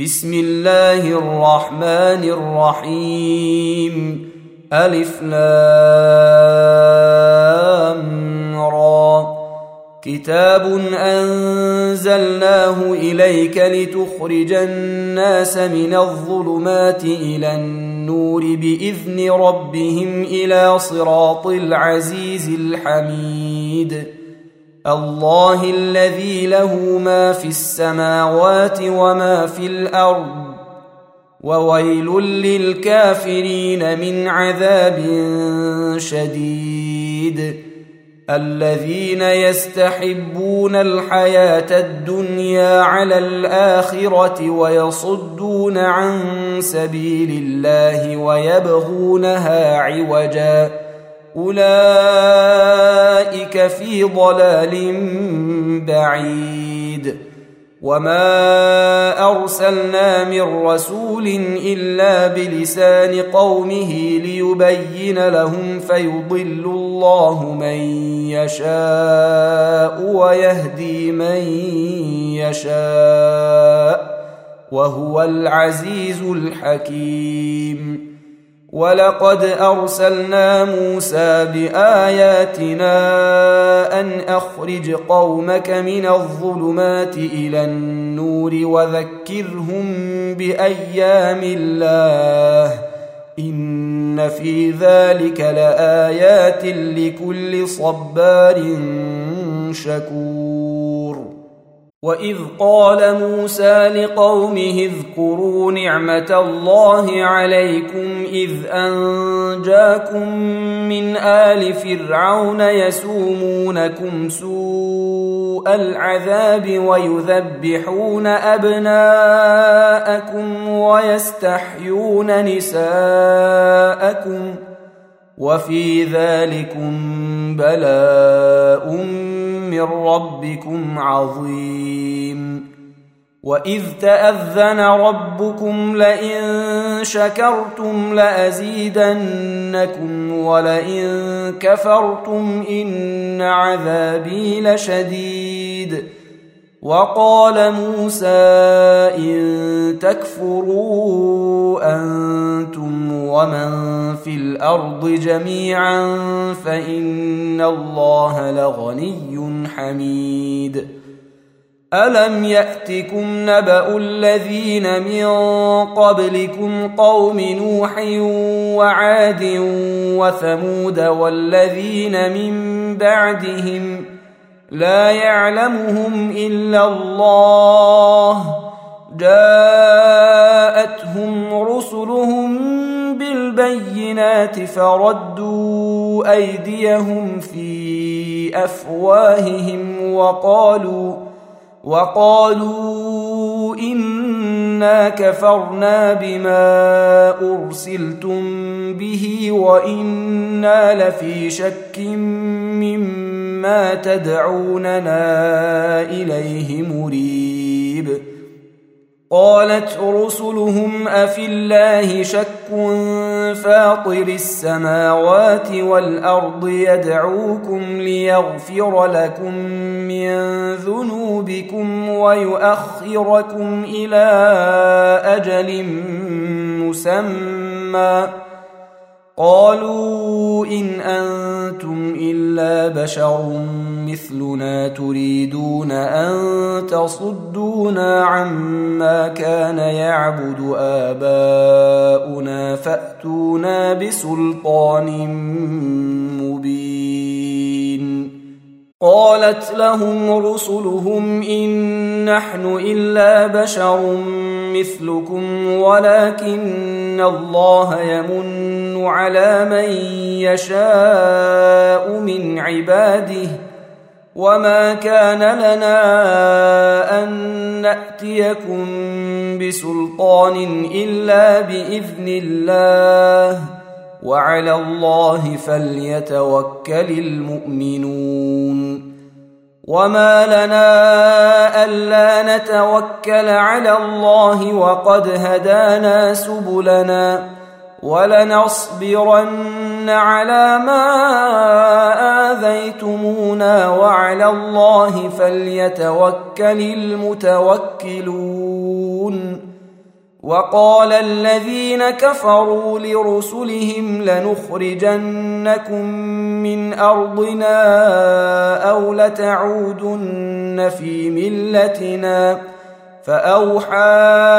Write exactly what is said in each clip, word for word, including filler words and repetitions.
بسم الله الرحمن الرحيم. ألف لام را. كتاب أنزلناه إليك لتخرج الناس من الظلمات إلى النور بإذن ربهم إلى صراط العزيز الحميد. الله الذي له ما في السماوات وما في الأرض، وويل للكافرين من عذاب شديد. الذين يستحبون الحياة الدنيا على الآخرة ويصدون عن سبيل الله ويبغونها عوجا، أولئك في ضلال بعيد. وما أرسلنا من رسول إلا بلسان قومه ليبين لهم فيضل الله من يشاء ويهدي من يشاء، وهو العزيز الحكيم. ولقد أرسلنا موسى بآياتنا أن أخرج قومك من الظلمات إلى النور وذكرهم بأيام الله، إن في ذلك لآيات لكل صبار شكور. وإذ قال موسى لقومه اذكروا نعمة الله عليكم إذ أنجاكم من آل فرعون يسومونكم سوء العذاب ويذبحون أبناءكم ويستحيون نساءكم، وفي ذلكم بلاء من ربكم عظيم. وإذ تأذن ربكم لئن شكرتم لأزيدنكم ولئن كفرتم إن عذابي لشديد. وقال موسى إن تكفروا أنتم ومن في الأرض جميعا فإن الله لغني حميد. ألم يأتكم نبأ الذين من قبلكم قوم نوح وعاد وثمود والذين من بعدهم لا يعلمهم إلا الله، جاءتهم رسلهم بالبينات فردوا أيديهم في أفواههم وقالوا وقالوا إنا كفرنا بما أرسلتم به وإنا لفي شك مما تدعوننا إليه مريب. قالت رسلهم أفي الله شك فاطر السماوات والأرض يدعوكم ليغفر لكم من ذنوبكم ويؤخركم إلى أجل مسمى، قالوا إن أنتم إلا بشر مثلنا تريدون أن تصدونا عما كان يعبد آباؤنا فأتونا بسلطان مبين. قالت لهم رسلهم إن نحن إلا بشر مثلكم ولكن الله يمن على من يشاء من عباده، وما كان لنا أن نأتيكم بسلطان إلا بإذن الله، وعلى الله فليتوكل المؤمنون. وما لنا ألا نتوكل على الله وقد هدانا سبلنا ولنصبرن على ما آذيتمونا وعلى الله فليتوكل المتوكلون. وقال الذين كفروا لرسلهم لنخرجنكم من أرضنا أو لتعودن في ملتنا فأوحى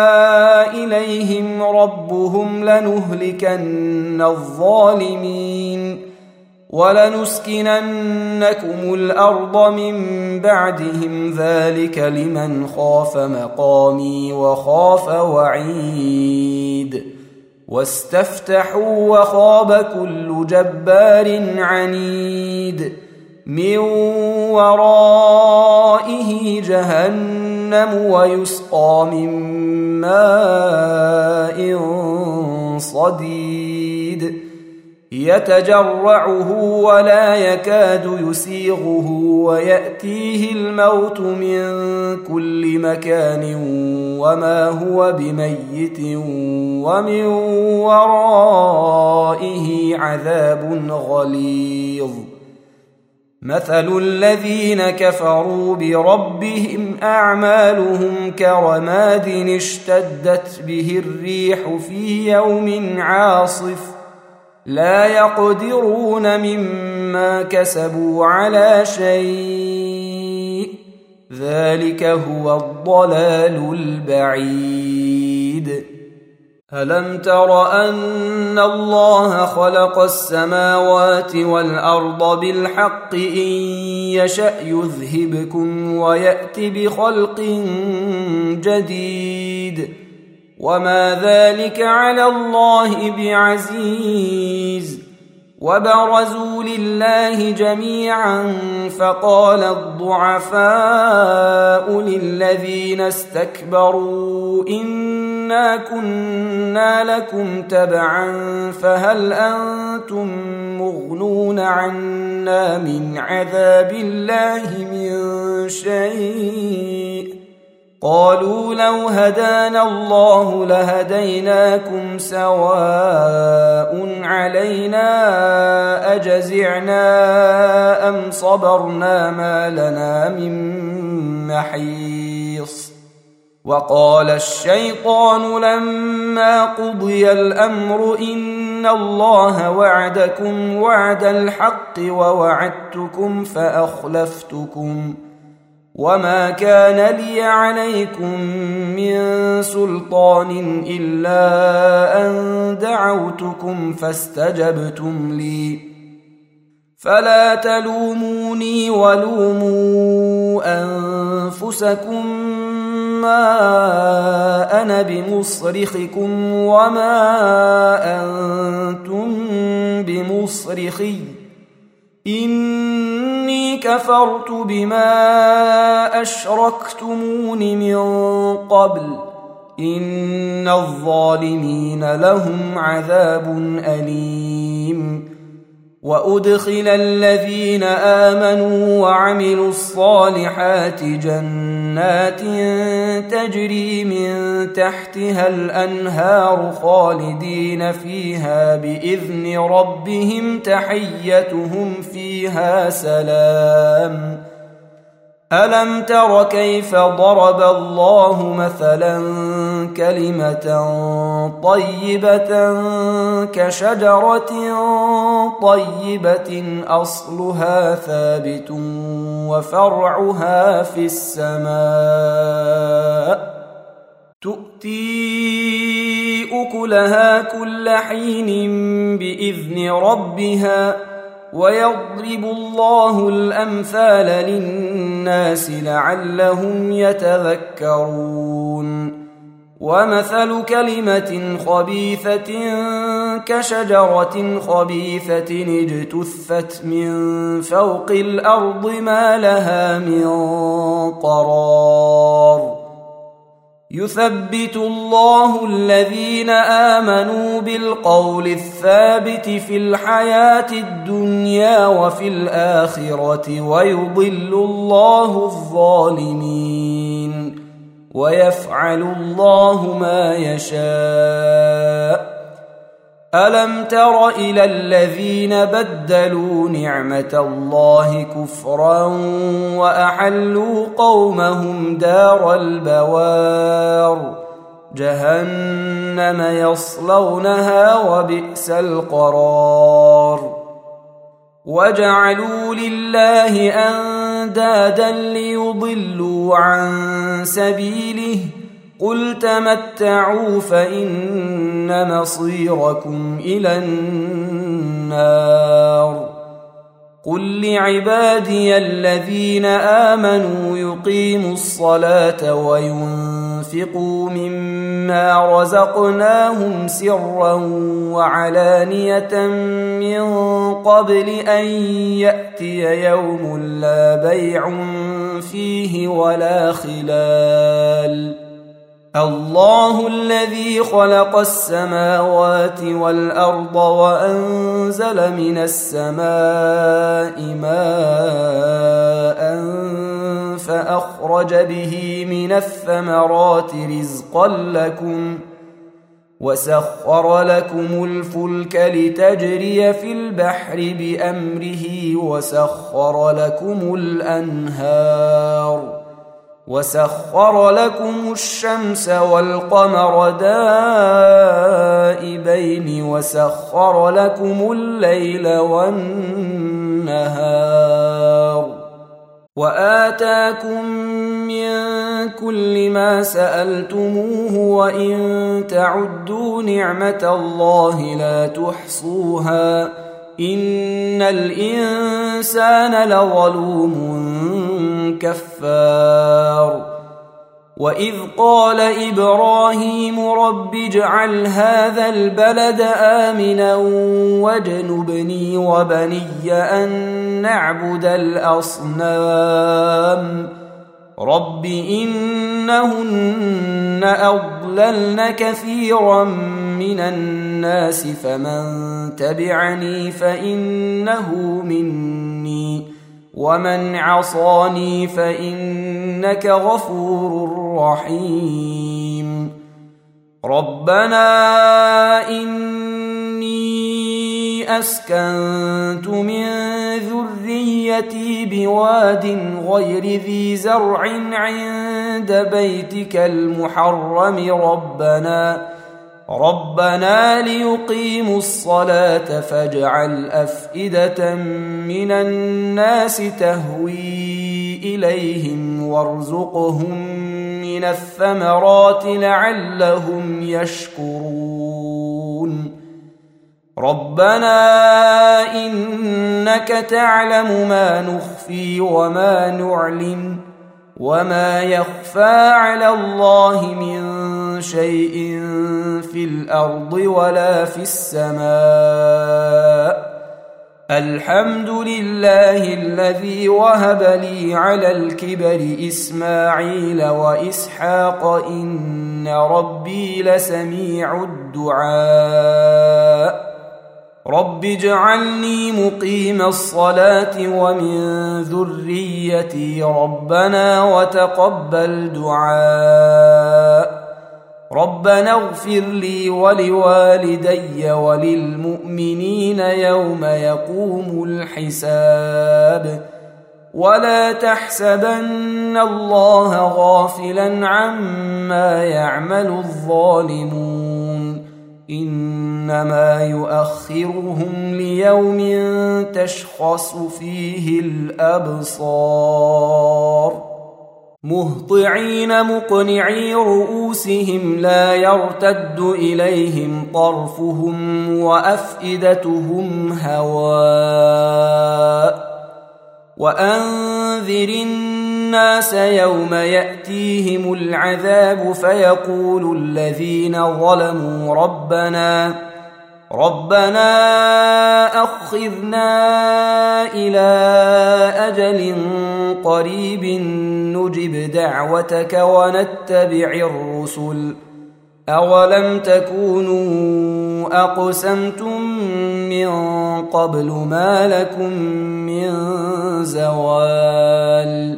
إليهم ربهم لنهلكن الظالمين ولنسكننكم الأرض من بعدهم ذلك لمن خاف مقامي وخاف وعيد واستفتحوا وخاب كل جبار عنيد من ورائه جهنم ويسقى من ماء صديد يتجرعه ولا يكاد يسيغه ويأتيه الموت من كل مكان وما هو بميت ومن ورائه عذاب غليظ مثل الذين كفروا بربهم أعمالهم كرماد اشتدت به الريح في يوم عاصف لا يقدرون مما كسبوا على شيء ذلك هو الضلال البعيد ألم تر أن الله خلق السماوات والأرض بالحق إن يشأ يذهبكم ويأت بخلق جديد وما ذلك على الله بعزيز وبرزوا لله جميعا فقال الضعفاء للذين استكبروا إنا كنا لكم تبعا فهل أنتم مغنون عنا من عذاب الله من شيء قالوا لو هدانا الله لهديناكم سواء علينا أجزعنا أم صبرنا ما لنا من محيص وقال الشيطان لما قضي الأمر إن الله وعدكم وعد الحق ووعدتكم فأخلفتكم وما كان لي عليكم من سلطان إلا أن دعوتكم فاستجبتم لي فلا تلوموني ولوموا أنفسكم ما أنا بمصرخكم وما أنتم بمصرخي إني كفرت بما أشركتمون من قبل إن الظالمين لهم عذاب أليم وأدخل الذين آمنوا وعملوا الصالحات جنات تجري من تحتها الأنهار خالدين فيها بإذن ربهم تحيتهم فيها سلام ألم تر كيف ضرب الله مثلا كلمة طيبة كشجرة طيبة أصلها ثابت وفرعها في السماء تؤتي أكلها كل حين بإذن ربها ويضرب الله الأمثال للناس لعلهم يتذكرون ومثل كلمة خبيثة كشجرة خبيثة اجتثت من فوق الأرض ما لها من قرار يثبت الله الذين آمنوا بالقول الثابت في الحياة الدنيا وفي الآخرة ويضل الله الظالمين ويفعل الله ما يشاء ألم تر إلى الذين بدلوا نعمة الله كفرا وأحلوا قومهم دار البوار جهنم يصلونها وبئس القرار وجعلوا لله أندادا ليضلوا عن سبيله قل تمتعوا فإن مصيركم إلى النار قل لعبادي الذين آمنوا يقيموا الصلاة وينفقوا مما رزقناهم سرا وعلانية من قبل أن يأتي يوم لا بيع فيه ولا خلال الله الذي خلق السماوات والأرض وأنزل من السماء ماء فأخرج به من الثمرات رزقا لكم وسخر لكم الفلك لتجري في البحر بأمره وسخر لكم الأنهار وسخر لكم الشمس والقمر دائبين وسخر لكم الليل والنهار وآتاكم من كل ما سألتموه وإن تعدوا نعمة الله لا تحصوها إن الإنسان لظلوم كفار وإذ قال إبراهيم رب اجعل هذا البلد آمنا واجنبني وبني أن نعبد الأصنام رب إنهن أضللن كثيرا من الناس فمن تبعني فإنه مني ومن عصاني فإنك غفور رحيم ربنا إني أسكنت من ذريتي بواد غير ذي زرع عند بيتك المحرم ربنا ربنا ليقيموا الصلاة فاجعل أفئدة من الناس تهوي إليهم وارزقهم من الثمرات لعلهم يشكرون ربنا إنك تعلم ما نخفي وما نعلن وما يخفى على الله من شيء في الأرض ولا في السماء الحمد لله الذي وهب لي على الكبر إسماعيل وإسحاق إن ربي لسميع الدعاء رب اجعلني مقيم الصلاة ومن ذريتي ربنا وتقبل دعاء ربنا اغفر لي ولوالدي وللمؤمنين يوم يقوم الحساب ولا تحسبن الله غافلا عما يعمل الظالمون إنما يؤخرهم ليوم تشخص فيه الأبصار مهطعين مقنعي رؤوسهم لا يرتد إليهم طرفهم وأفئدتهم هواء وأنذر الناس يوم يأتيهم العذاب فيقول الذين ظلموا ربنا ربنا أخذنا إلى أجل قريب نجب دعوتك ونتبع الرسل أولم تكونوا أقسمتم من قبل ما لكم من زوال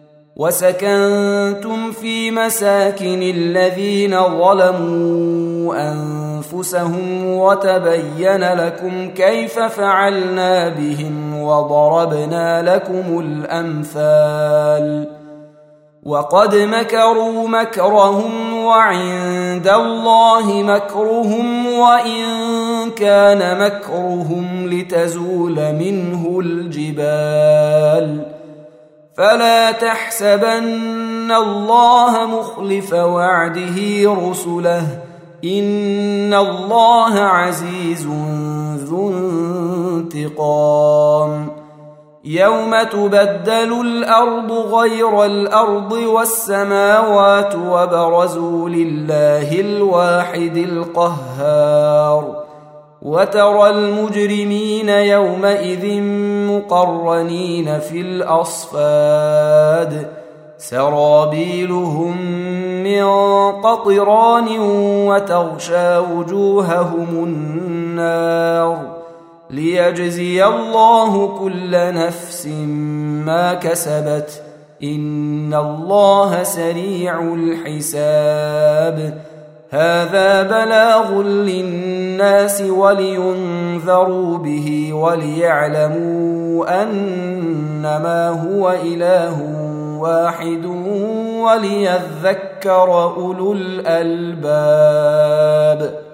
وسكنتم في مساكن الذين ظلموا أنفسهم وتبين لكم كيف فعلنا بهم وضربنا لكم الأمثال وقد مكروا مكرهم وعند الله مكرهم وإن كان مكرهم لتزول منه الجبال فلا تحسبن الله مخلف وعده رسله إن الله عزيز ذو انتقام يوم تبدل الأرض غير الأرض والسماوات وبرزوا لله الواحد القهار وترى المجرمين يومئذ مقرنين في الأصفاد سرابيلهم من قطران وتغشى وجوههم النار ليجزي الله كل نفس ما كسبت إن الله سريع الحساب هذا بلاغ للناس ولينذروا به وليعلموا أنما هو إله واحد وليذكر أولو الألباب.